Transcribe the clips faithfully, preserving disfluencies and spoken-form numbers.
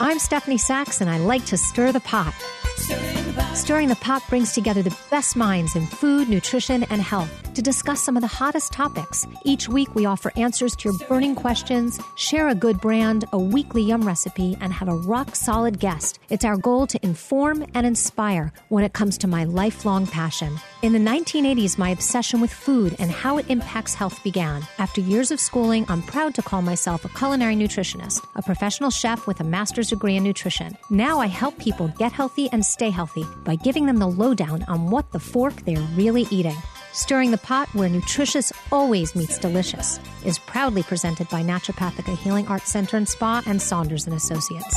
I'm Stephanie Sachs, and I like to stir the pot. Stirring the Pot brings together the best minds in food, nutrition, and health to discuss some of the hottest topics. Each week, we offer answers to your burning questions, share a good brand, a weekly yum recipe, and have a rock-solid guest. It's our goal to inform and inspire when it comes to my lifelong passion. In the nineteen eighties, my obsession with food and how it impacts health began. After years of schooling, I'm proud to call myself a culinary nutritionist, a professional chef with a master's degree in nutrition. Now I help people get healthy and stay healthy by giving them the lowdown on what the fork they're really eating. Stirring the Pot, where nutritious always meets delicious, is proudly presented by Naturopathica Healing Arts Center and Spa and Saunders and Associates.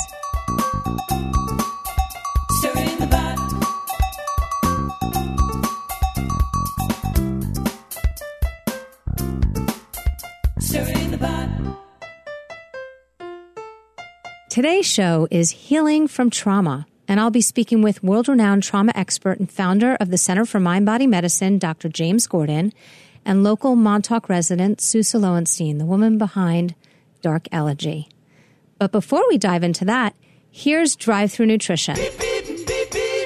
Stirring the Pot. Stirring the Pot. Today's show is Healing from Trauma, and I'll be speaking with world-renowned trauma expert and founder of the Center for Mind-Body Medicine, Doctor James Gordon, and local Montauk resident Susa Lowenstein, the woman behind Dark Elegy. But before we dive into that, here's Drive-Thru Nutrition. Beep, beep, beep, beep,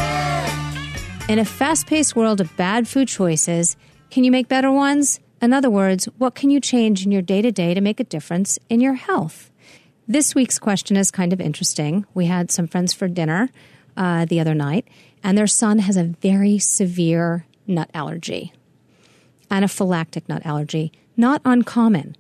yeah. In a fast-paced world of bad food choices, can you make better ones? In other words, what can you change in your day-to-day to make a difference in your health? This week's question is kind of interesting. We had some friends for dinner uh, the other night, and their son has a very severe nut allergy, anaphylactic nut allergy, not uncommon.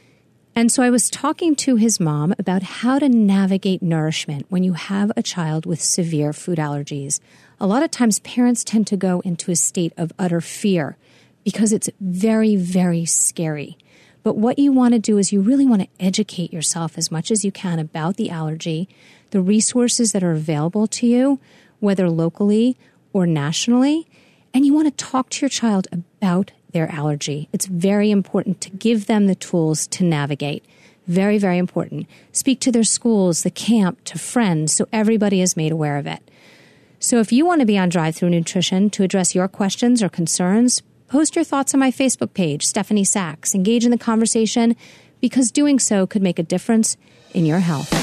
And so I was talking to his mom about how to navigate nourishment when you have a child with severe food allergies. A lot of times parents tend to go into a state of utter fear because it's very, very scary. But what you want to do is you really want to educate yourself as much as you can about the allergy, the resources that are available to you, whether locally or nationally, and you want to talk to your child about their allergy. It's very important to give them the tools to navigate. Very, very important. Speak to their schools, the camp, to friends, so everybody is made aware of it. So if you want to be on Drive-Thru Nutrition to address your questions or concerns, post your thoughts on my Facebook page, Stephanie Sachs. Engage in the conversation because doing so could make a difference in your health.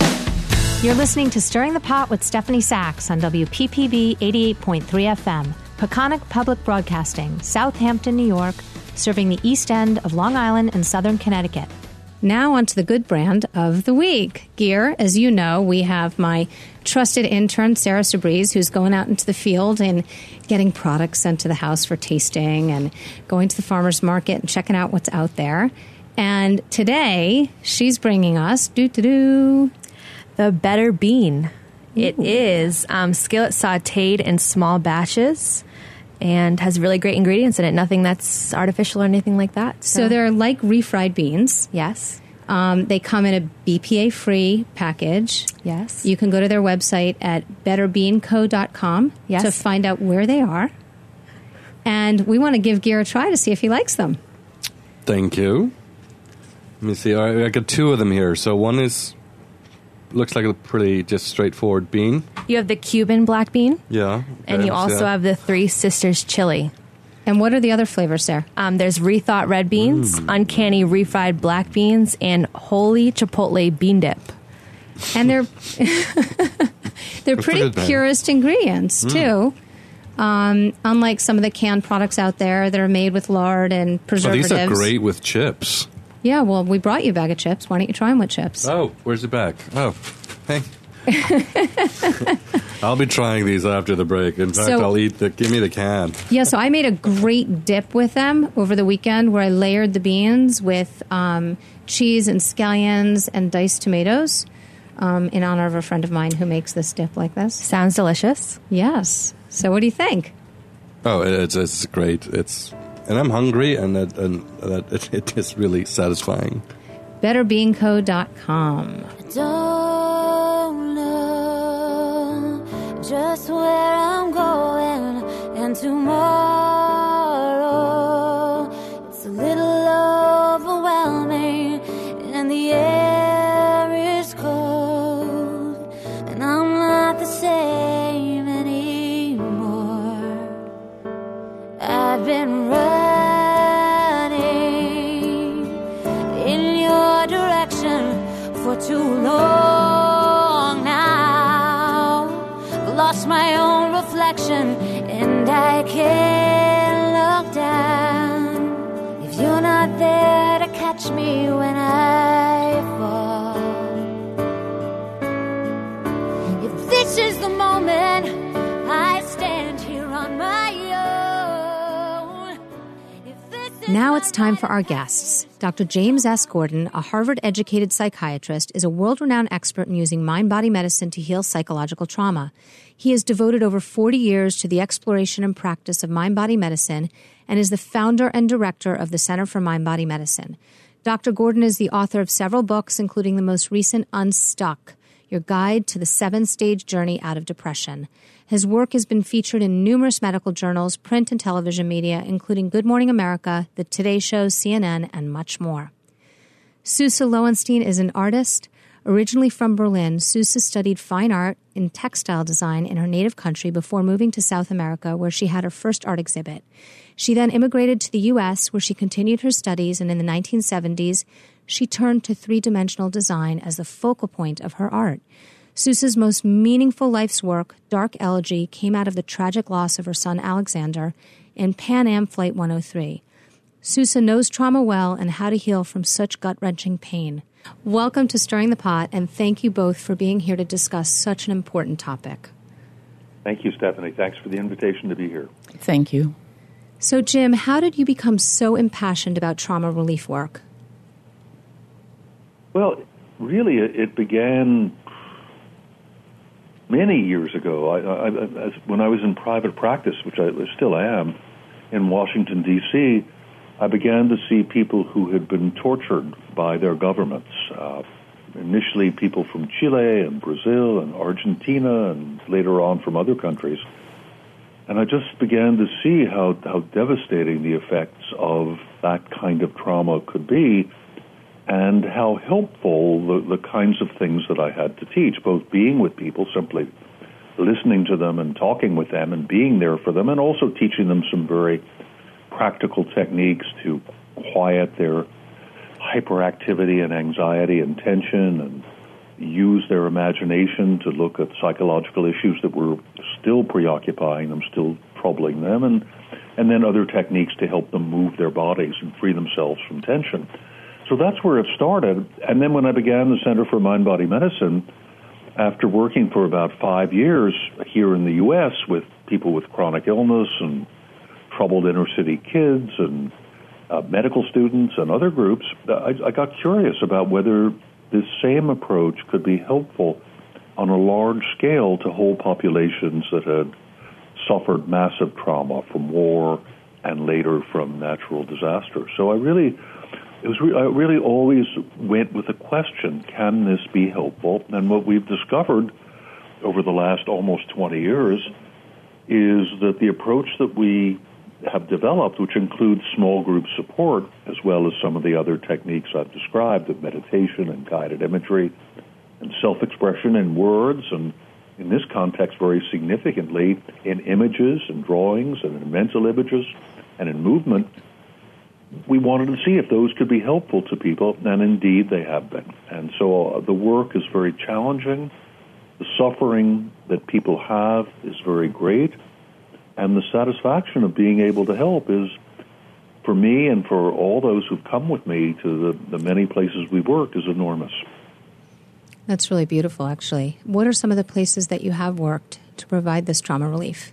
You're listening to Stirring the Pot with Stephanie Sachs on W P P B eighty-eight point three F M, Peconic Public Broadcasting, Southampton, New York, serving the East End of Long Island and Southern Connecticut. Now on to the good brand of the week. Gear, as you know, we have my trusted intern, Sarah Sabriz, who's going out into the field and getting products sent to the house for tasting and going to the farmer's market and checking out what's out there. And today, she's bringing us, doo-doo-doo, the Better Bean. It is um, skillet sautéed in small batches and has really great ingredients in it. Nothing that's artificial or anything like that. So, so they're like refried beans. Yes. Um, they come in a B P A-free package. Yes. You can go to their website at better bean co dot com yes. to find out where they are. And we want to give Gear a try to see if he likes them. Thank you. Let me see. I, I got two of them here. So one is... looks like a pretty just straightforward bean. You have the Cuban black bean. Yeah. And you also yeah. have the Three Sisters chili. And what are the other flavors there? Um, there's rethought red beans, mm. uncanny refried black beans, and holy chipotle bean dip. And they're they're pretty good, purest ingredients, mm. too. Um, unlike some of the canned products out there that are made with lard and preservatives. Well, these are great with chips. Yeah, well, we brought you a bag of chips. Why don't you try them with chips? Oh, where's the bag? Oh, hey. I'll be trying these after the break. In fact, so, I'll eat the, give me the can. Yeah, so I made a great dip with them over the weekend where I layered the beans with um, cheese and scallions and diced tomatoes um, in honor of a friend of mine who makes this dip like this. Sounds delicious. Yes. So what do you think? Oh, it's, it's great. It's... And I'm hungry, and that, and that it, it is really satisfying. better bean co dot com. Don't know just where I'm going, and tomorrow it's a little overwhelming, and the air is cold, and I'm not the same anymore. I've been running for too long. lost my own reflection, and I can't look down if you're not there to catch me when I fall. If this is the moment I stand here on my own. If this is Now it's time for our guests. Doctor James S. Gordon, a Harvard-educated psychiatrist, is a world-renowned expert in using mind-body medicine to heal psychological trauma. He has devoted over forty years to the exploration and practice of mind-body medicine and is the founder and director of the Center for Mind-Body Medicine. Doctor Gordon is the author of several books, including the most recent Unstuck, Your Guide to the Seven-Stage Journey Out of Depression. His work has been featured in numerous medical journals, print and television media, including Good Morning America, The Today Show, C N N, and much more. Sousa Lowenstein is an artist. Originally from Berlin, Sousa studied fine art in textile design in her native country before moving to South America, where she had her first art exhibit. She then immigrated to the U S, where she continued her studies, and in the nineteen seventies, she turned to three-dimensional design as the focal point of her art. Sousa's most meaningful life's work, Dark Elegy, came out of the tragic loss of her son Alexander in Pan Am Flight one oh three. Sousa knows trauma well and how to heal from such gut-wrenching pain. Welcome to Stirring the Pot, and thank you both for being here to discuss such an important topic. Thank you, Stephanie. Thanks for the invitation to be here. Thank you. So, Jim, how did you become so impassioned about trauma relief work? Well, really, it, it began many years ago. I, I, I, when I was in private practice, which I still am, in Washington, D C, I began to see people who had been tortured by their governments. Uh, initially, people from Chile and Brazil and Argentina, and later on from other countries. And I just began to see how, how devastating the effects of that kind of trauma could be, and how helpful the, the kinds of things that I had to teach, both being with people, simply listening to them and talking with them and being there for them, and also teaching them some very practical techniques to quiet their hyperactivity and anxiety and tension, and use their imagination to look at psychological issues that were still preoccupying them, still troubling them, and, and then other techniques to help them move their bodies and free themselves from tension. So that's where it started. And then when I began the Center for Mind-Body Medicine, after working for about five years here in the U S with people with chronic illness and troubled inner-city kids and uh, medical students and other groups, I, I got curious about whether this same approach could be helpful on a large scale to whole populations that had suffered massive trauma from war and later from natural disaster. So I really... It was re- I really always went with the question, can this be helpful? And what we've discovered over the last almost twenty years is that the approach that we have developed, which includes small group support, as well as some of the other techniques I've described of meditation and guided imagery and self-expression in words, and in this context very significantly in images and drawings and in mental images and in movement, we wanted to see if those could be helpful to people, and indeed they have been. And so uh, the work is very challenging. The suffering that people have is very great, and the satisfaction of being able to help is, for me and for all those who've come with me to the, the many places we've worked, is enormous. That's really beautiful, actually. What are some of the places that you have worked to provide this trauma relief?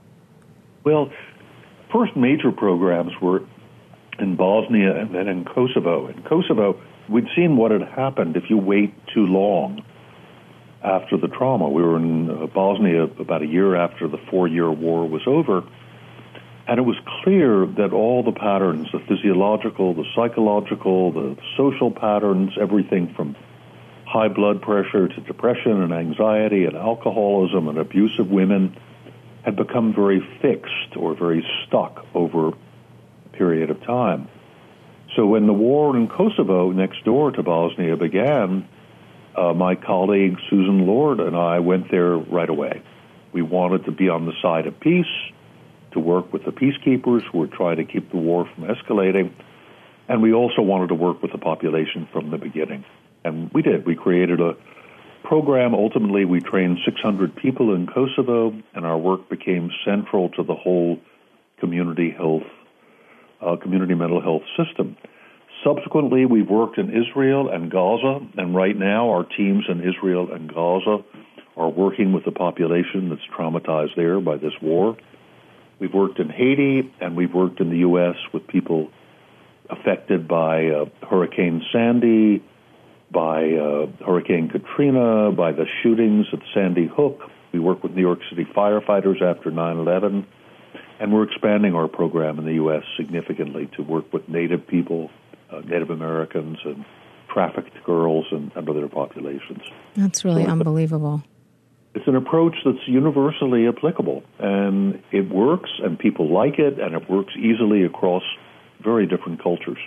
Well, first major programs were in Bosnia and then in Kosovo. In Kosovo, we'd seen what had happened if you wait too long after the trauma. We were in uh, Bosnia about a year after the four-year war was over, and it was clear that all the patterns, the physiological, the psychological, the social patterns, everything from high blood pressure to depression and anxiety and alcoholism and abuse of women, had become very fixed or very stuck over period of time. So when the war in Kosovo, next door to Bosnia, began, uh, my colleague Susan Lord and I went there right away. We wanted to be on the side of peace, to work with the peacekeepers who were trying to keep the war from escalating, and we also wanted to work with the population from the beginning. And we did. We created a program, ultimately, we trained six hundred people in Kosovo, and our work became central to the whole community health, uh, community mental health system. Subsequently, we've worked in Israel and Gaza, and right now our teams in Israel and Gaza are working with the population that's traumatized there by this war. We've worked in Haiti, and we've worked in the U S with people affected by uh, Hurricane Sandy, by uh, Hurricane Katrina, by the shootings at Sandy Hook. We work with New York City firefighters after nine eleven, and we're expanding our program in the U S significantly to work with Native people, uh, Native Americans, and trafficked girls and, and other populations. That's really so unbelievable. It's an approach that's universally applicable, and it works, and people like it, and it works easily across very different cultures.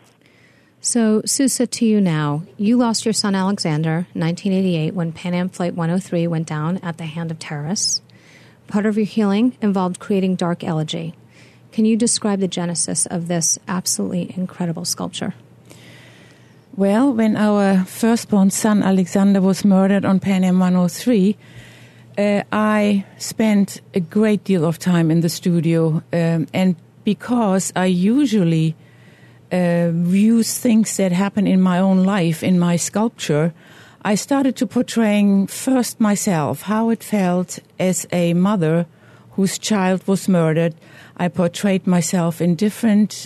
So, Sousa, to you now. You lost your son Alexander in nineteen eighty-eight when Pan Am Flight one oh three went down at the hand of terrorists. Part of your healing involved creating Dark Elegy. Can you describe the genesis of this absolutely incredible sculpture? Well, when our firstborn son Alexander was murdered on Pan Am one oh three, uh, I spent a great deal of time in the studio, um, and because I usually uh, use things that happen in my own life in my sculpture, I started to portraying first myself, how it felt as a mother whose child was murdered. I portrayed myself in different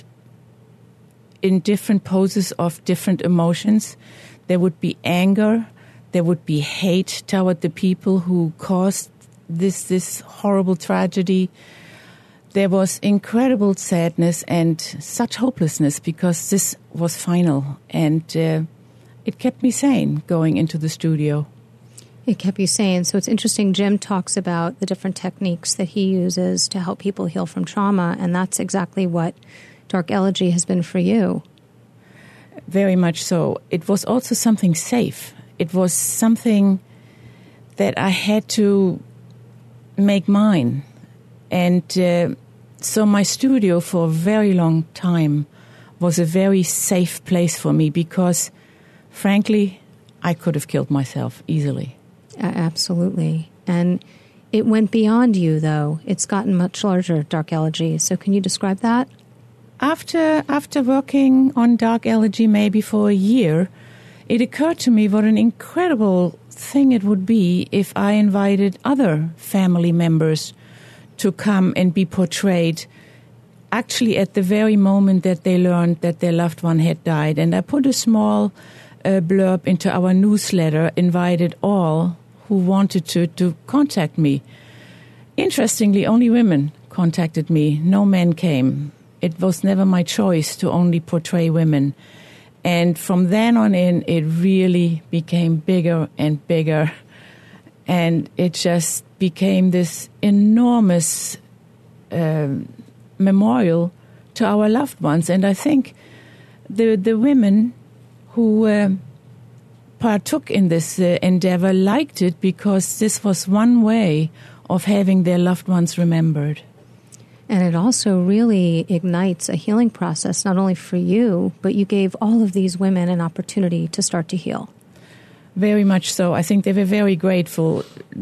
in different poses of different emotions. There would be anger, there would be hate toward the people who caused this this horrible tragedy. There was incredible sadness and such hopelessness because this was final, and uh, it kept me sane going into the studio. It kept you sane. So it's interesting. Jim talks about the different techniques that he uses to help people heal from trauma, and that's exactly what Dark Elegy has been for you. Very much so. It was also something safe. It was something that I had to make mine. And uh, so my studio for a very long time was a very safe place for me because, frankly, I could have killed myself easily. Uh, absolutely. And it went beyond you, though. It's gotten much larger, Dark Elegy. So can you describe that? After after working on Dark Elegy maybe for a year, it occurred to me what an incredible thing it would be if I invited other family members to come and be portrayed actually at the very moment that they learned that their loved one had died. And I put a small uh, blurb into our newsletter, invited all who wanted to, to contact me. Interestingly, only women contacted me. No men came. It was never my choice to only portray women. And from then on in, it really became bigger and bigger. And it just became this enormous uh, memorial to our loved ones. And I think the the women who uh, partook in this uh, endeavor liked it because this was one way of having their loved ones remembered. And it also really ignites a healing process, not only for you, but you gave all of these women an opportunity to start to heal. Very much so. I think they were very grateful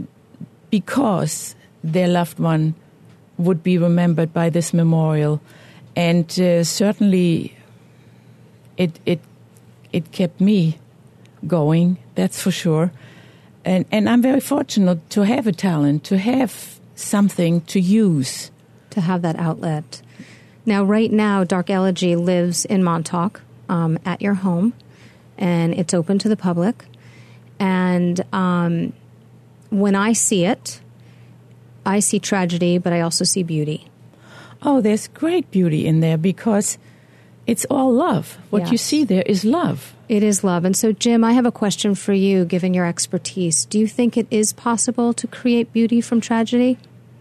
because their loved one would be remembered by this memorial. And uh, certainly it it it kept me going, that's for sure. And, and I'm very fortunate to have a talent, to have something to use. To have that outlet. Now, right now, Dark Elegy lives in Montauk um, at your home, and it's open to the public. And um, when I see it, I see tragedy, but I also see beauty. Oh, there's great beauty in there because it's all love. What yes. you see there is love. It is love. And so, Jim, I have a question for you, given your expertise. Do you think it is possible to create beauty from tragedy?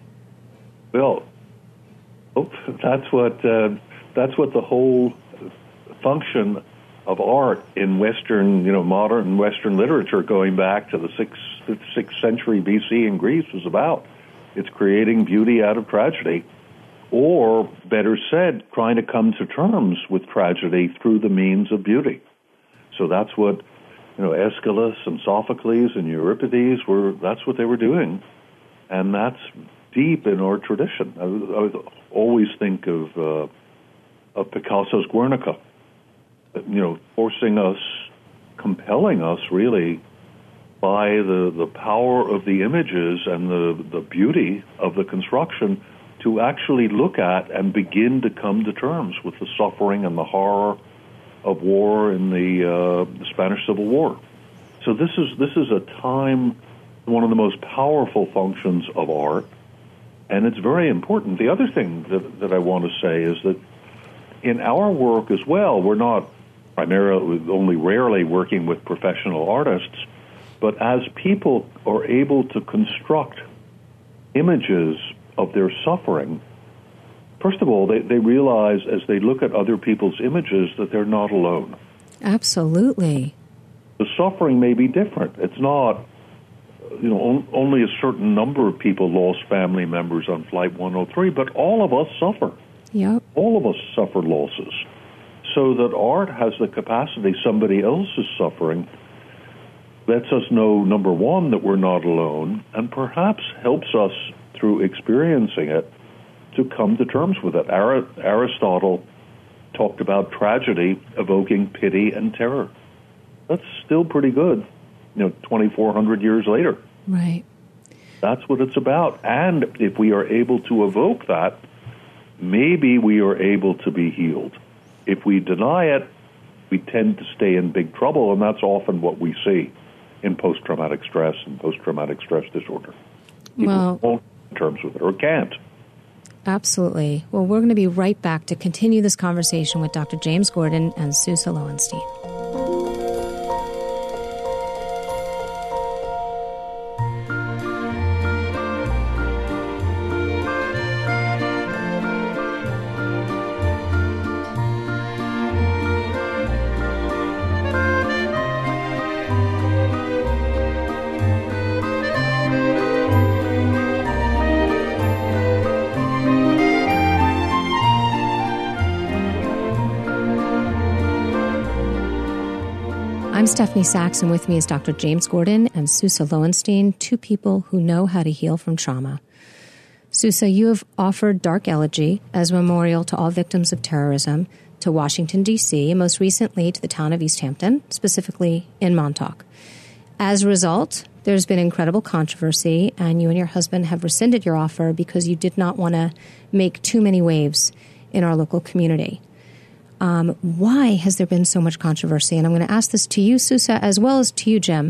Well, that's what uh, that's what the whole function of art in Western, you know, modern Western literature, going back to the sixth, sixth century B C in Greece, was about. It's creating beauty out of tragedy, or better said, trying to come to terms with tragedy through the means of beauty. So that's what you know, Aeschylus and Sophocles and Euripides were, that's what they were doing. And that's deep in our tradition. I, I would always think of, uh, of Picasso's Guernica, you know, forcing us, compelling us really by the, the power of the images and the, the beauty of the construction to actually look at and begin to come to terms with the suffering and the horror of war in the, uh, the Spanish Civil War. So this is this is a time, one of the most powerful functions of art, and it's very important. The other thing that, that I want to say is that in our work as well, we're not primarily, only rarely working with professional artists, but as people are able to construct images of their suffering, first of all, they, they realize as they look at other people's images that they're not alone. Absolutely. The suffering may be different. It's not, you know, on, only a certain number of people lost family members on Flight one oh three, but all of us suffer. Yep. All of us suffer losses. So that art has the capacity, somebody else's suffering lets us know, number one, that we're not alone, and perhaps helps us through experiencing it to come to terms with it. Ar- Aristotle talked about tragedy evoking pity and terror. That's still pretty good, you know, twenty-four hundred years later. Right. That's what it's about. And if we are able to evoke that, maybe we are able to be healed. If we deny it, we tend to stay in big trouble, and that's often what we see in post-traumatic stress and post-traumatic stress disorder. People Well, won't come to terms with it or can't. Absolutely. Well, we're going to be right back to continue this conversation with Doctor James Gordon and Sousa Lowenstein. I'm Stephanie Sachs, and with me is Doctor James Gordon and Sousa Lowenstein, two people who know how to heal from trauma. Sousa, you have offered Dark Elegy as a memorial to all victims of terrorism to Washington, D C, and most recently to the town of East Hampton, specifically in Montauk. As a result, there's been incredible controversy, and you and your husband have rescinded your offer because you did not want to make too many waves in our local community. Um, why has there been so much controversy? And I'm going to ask this to you, Sousa, as well as to you, Jim.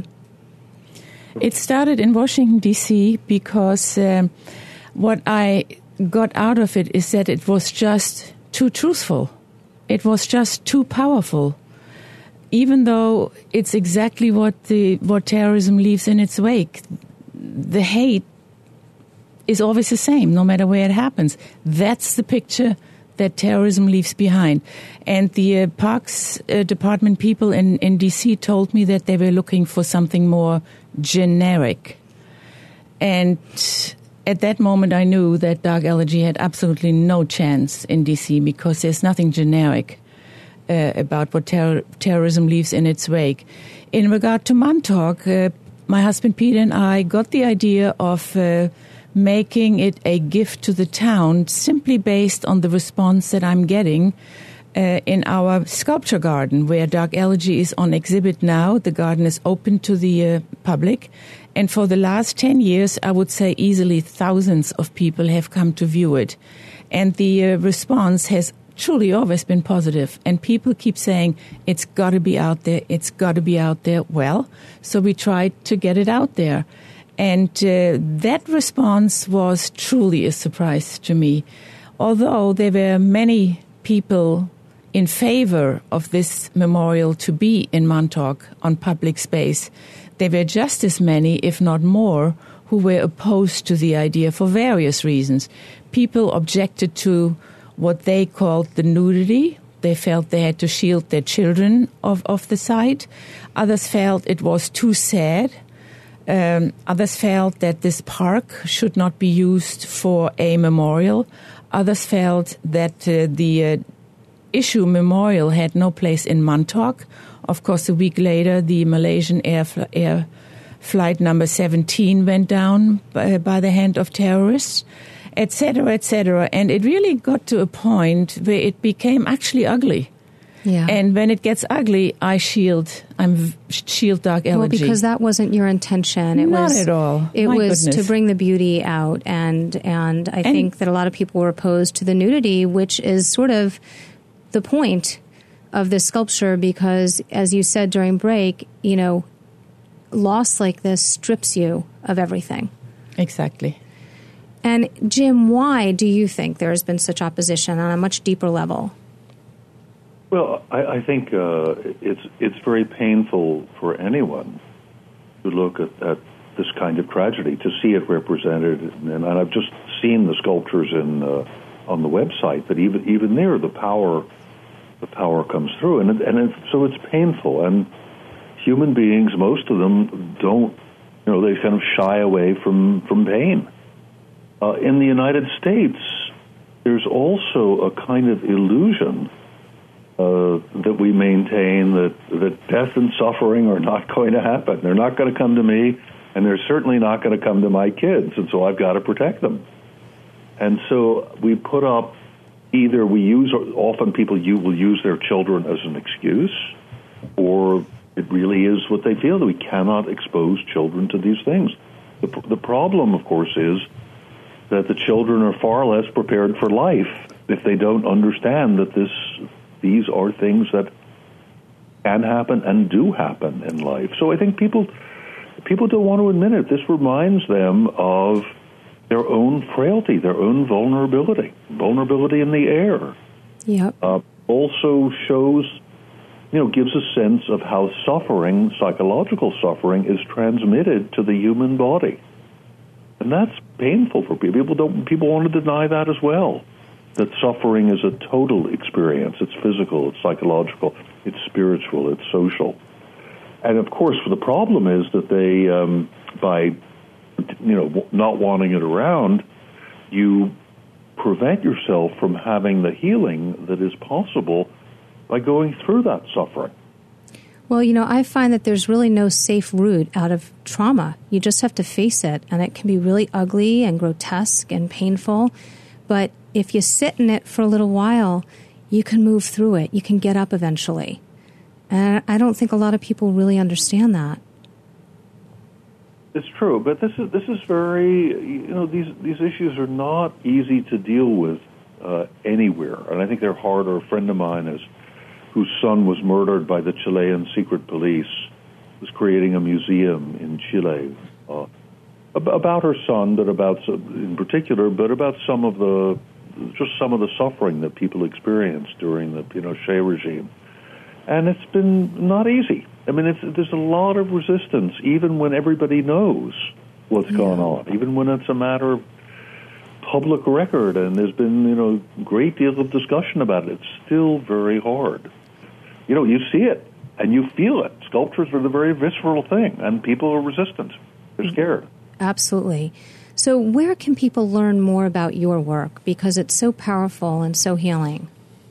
It started in Washington, D C, because um, what I got out of it is that it was just too truthful. It was just too powerful. Even though it's exactly what the what terrorism leaves in its wake, the hate is always the same, no matter where it happens. That's the picture that terrorism leaves behind. And the uh, Parks uh, Department people in, in D C told me that they were looking for something more generic. And at that moment I knew that Dark Elegy had absolutely no chance in D C because there's nothing generic uh, about what ter- terrorism leaves in its wake. In regard to Montauk, uh, my husband Peter and I got the idea of uh, making it a gift to the town simply based on the response that I'm getting uh, in our sculpture garden, where Dark Elegy is on exhibit now. The garden is open to the uh, public. And for the last ten years, I would say easily thousands of people have come to view it. And the uh, response has truly always been positive. And people keep saying, it's got to be out there, it's got to be out there. Well, so we tried to get it out there. And uh, that response was truly a surprise to me. Although there were many people in favor of this memorial to be in Montauk on public space, there were just as many, if not more, who were opposed to the idea for various reasons. People objected to what they called the nudity. They felt they had to shield their children of, of the site. Others felt it was too sad. Um, others felt that this park should not be used for a memorial. Others felt that uh, the uh, issue memorial had no place in Montauk. Of course, a week later, the Malaysian air, air flight number seventeen went down by, by the hand of terrorists, et cetera, et cetera. And it really got to a point where it became actually ugly. Yeah. And when it gets ugly, I shield. I'm shield dark elegy. Well, because that wasn't your intention. It Not was, at all. It My was goodness. to bring the beauty out, and and I And- think that a lot of people were opposed to the nudity, which is sort of the point of this sculpture. Because, as you said during break, you know, loss like this strips you of everything. Exactly. And Jim, why do you think there has been such opposition on a much deeper level? Well, I, I think uh, it's it's very painful for anyone to look at, at this kind of tragedy, to see it represented. And, and I've just seen the sculptures in uh, on the website, but even even there, the power the power comes through, and it, and it, so it's painful. And human beings, most of them, don't, you know, they kind of shy away from from pain. Uh, in the United States, there's also a kind of illusion Uh, that we maintain that, that death and suffering are not going to happen. They're not going to come to me, and they're certainly not going to come to my kids, and so I've got to protect them. And so we put up, either we use, often people you will use their children as an excuse, or it really is what they feel, that we cannot expose children to these things. The, the problem, of course, is that the children are far less prepared for life if they don't understand that this these are things that can happen and do happen in life. So I think people people don't want to admit it. This reminds them of their own frailty, their own vulnerability, vulnerability in the air. Yep. Uh, also shows, you know, gives a sense of how suffering, psychological suffering, is transmitted to the human body. And that's painful for people. People don't. People want to deny that as well. That suffering is a total experience. It's physical, it's psychological, it's spiritual, it's social. And of course, the problem is that they, um, by, you know, not wanting it around, you prevent yourself from having the healing that is possible by going through that suffering. Well, you know, I find that there's really no safe route out of trauma. You just have to face it, and it can be really ugly and grotesque and painful. But if you sit in it for a little while, you can move through it. You can get up eventually. And I don't think a lot of people really understand that. It's true, but this is this is very, you know, these these issues are not easy to deal with uh, anywhere, and I think they're harder. A friend of mine is, whose son was murdered by the Chilean secret police, was creating a museum in Chile uh, about her son, but about in particular, but about some of the just some of the suffering that people experienced during the Pinochet regime. And it's been not easy. I mean, it's, there's a lot of resistance, even when everybody knows what's yeah. going on, even when it's a matter of public record, and there's been, you know, a great deal of discussion about it. It's still very hard. You know, you see it, and you feel it. Sculptures are the very visceral thing, and people are resistant. They're scared. Absolutely. So where can people learn more about your work? Because it's so powerful and so healing.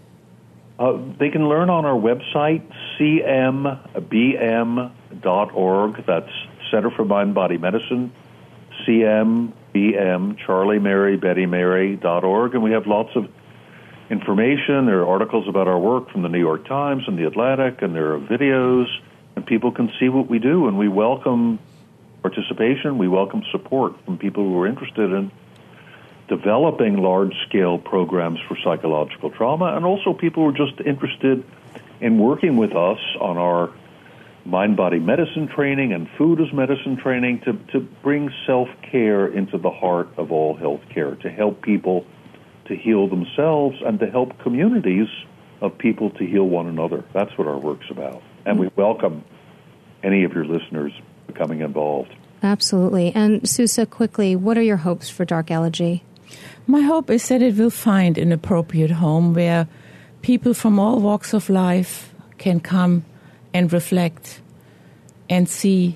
Uh, they can learn on our website, c m b m dot org. That's Center for Mind Body Medicine, C M B M, Charlie Mary, Betty Mary dot org. And we have lots of information. There are articles about our work from the New York Times and the Atlantic, and there are videos, and people can see what we do. And we welcome participation. We welcome support from people who are interested in developing large-scale programs for psychological trauma, and also people who are just interested in working with us on our mind-body medicine training and food as medicine training to, to bring self-care into the heart of all health care, to help people to heal themselves and to help communities of people to heal one another. That's what our work's about. And we welcome any of your listeners becoming involved. Absolutely. And Sousa, quickly, what are your hopes for Dark Elegy? My hope is that it will find an appropriate home where people from all walks of life can come and reflect and see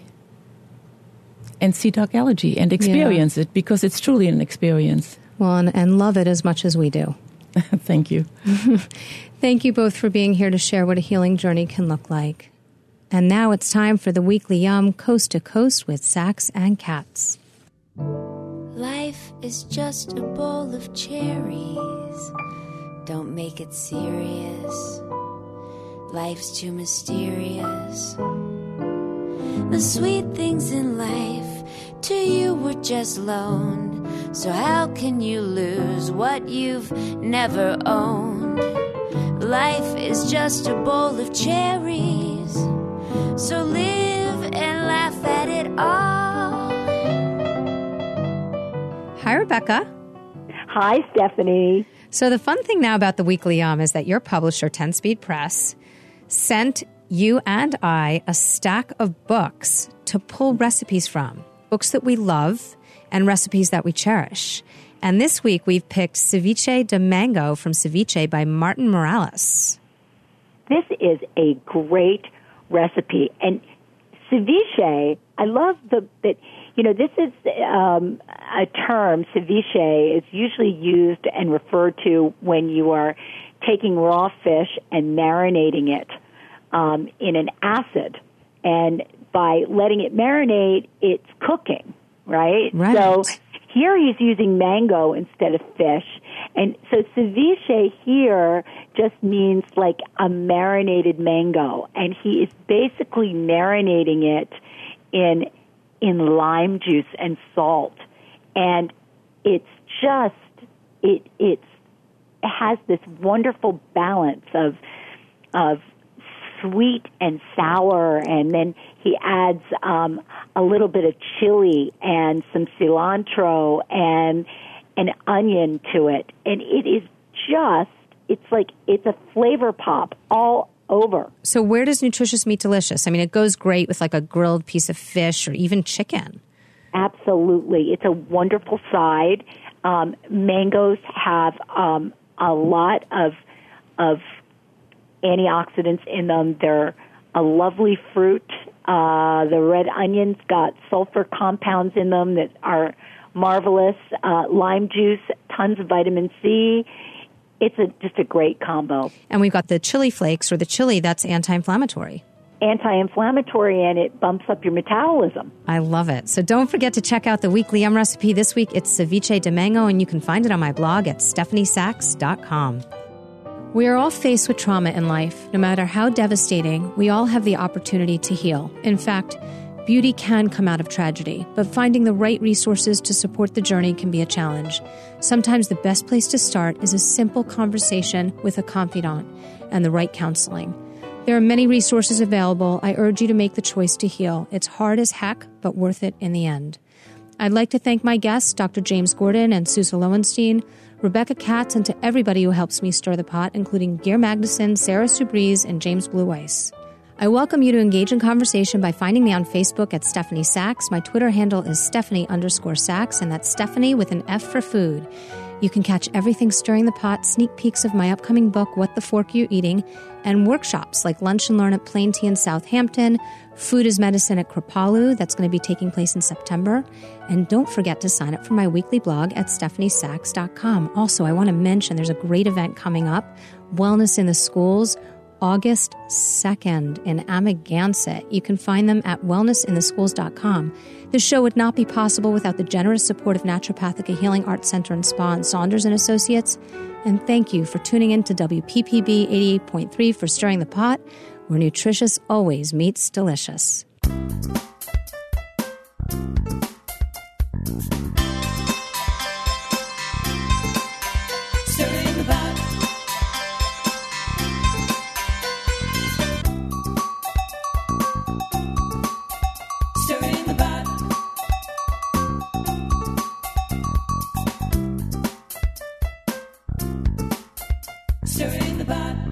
and see Dark Elegy and experience yeah. it, because it's truly an experience. Well, and, and love it as much as we do. Thank you. Thank you both for being here to share what a healing journey can look like. And now it's time for the Weekly Yum Coast to Coast with Sax and Katz. Life is just a bowl of cherries. Don't make it serious. Life's too mysterious. The sweet things in life to you were just loaned. So how can you lose what you've never owned? Life is just a bowl of cherries. So live and laugh at it all. Hi, Rebecca. Hi, Stephanie. So the fun thing now about the Weekly Yum is that your publisher, ten Speed Press, sent you and I a stack of books to pull recipes from, books that we love and recipes that we cherish. And this week we've picked Ceviche de Mango from Ceviche by Martin Morales. This is a great recipe. And ceviche, I love the that, you know, this is um, a term, ceviche, is usually used and referred to when you are taking raw fish and marinating it um, in an acid. And by letting it marinate, it's cooking, right? Right. So here he's using mango instead of fish. And so ceviche here just means like a marinated mango. And he is basically marinating it in in lime juice and salt. And it's just, it it's, it has this wonderful balance of of sweet and sour, and then he adds um, a little bit of chili and some cilantro and an onion to it. And it is just, it's like, it's a flavor pop all over. So where does Nutritious Meat Delicious? I mean, it goes great with like a grilled piece of fish or even chicken. Absolutely. It's a wonderful side. Um, mangoes have um, a lot of of antioxidants in them. They're a lovely fruit. Uh, the red onions got sulfur compounds in them that are marvelous. Uh, lime juice, tons of vitamin C. It's a, just a great combo. And we've got the chili flakes or the chili that's anti-inflammatory. Anti-inflammatory, and it bumps up your metabolism. I love it. So don't forget to check out the Weekly Yum recipe this week. It's ceviche de mango, and you can find it on my blog at stephanie sachs dot com. We are all faced with trauma in life. No matter how devastating, we all have the opportunity to heal. In fact, beauty can come out of tragedy, but finding the right resources to support the journey can be a challenge. Sometimes the best place to start is a simple conversation with a confidant and the right counseling. There are many resources available. I urge you to make the choice to heal. It's hard as heck, but worth it in the end. I'd like to thank my guests, Doctor James Gordon and Susa Lowenstein, Rebecca Katz, and to everybody who helps me stir the pot, including Geir Magnuson, Sarah Subrees, and James Blue Weiss. I welcome you to engage in conversation by finding me on Facebook at Stephanie Sachs. My Twitter handle is Stephanie underscore Sachs, and that's Stephanie with an F for food. You can catch everything stirring the pot, sneak peeks of my upcoming book, What the Fork You Eating, and workshops like Lunch and Learn at Plain Tea in Southampton, Food is Medicine at Kripalu, that's going to be taking place in September. And don't forget to sign up for my weekly blog at stephanie sachs dot com. Also, I want to mention there's a great event coming up, Wellness in the Schools, August second in Amagansett. You can find them at wellness in the schools dot com. This show would not be possible without the generous support of Naturopathica Healing Arts Center and Spa and Saunders and Associates. And thank you for tuning in to W P P B eighty-eight point three for Stirring the Pot, where nutritious always meets delicious. Stirring the pot. Stirring the pot. Stirring the pot.